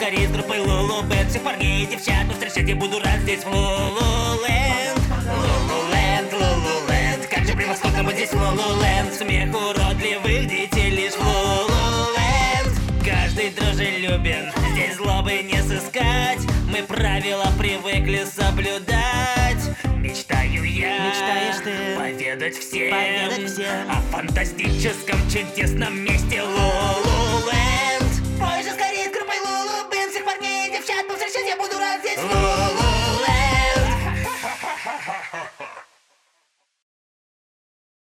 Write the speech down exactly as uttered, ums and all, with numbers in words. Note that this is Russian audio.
Гарри с группой Лулу Бенд. Всех парней и девчат мы встречать я буду рад здесь в Лулуленд. Лулуленд, Лулуленд, как же превосходно быть здесь в Лулуленд. Смех уродливых детей лишь в Лулуленд. Каждый дружелюбен, здесь злобы не сыскать. Мы правила привыкли соблюдать. Мечтаю я, Мечтаешь ты поведать всем, поведать всем о фантастическом чудесном месте Лулуленд.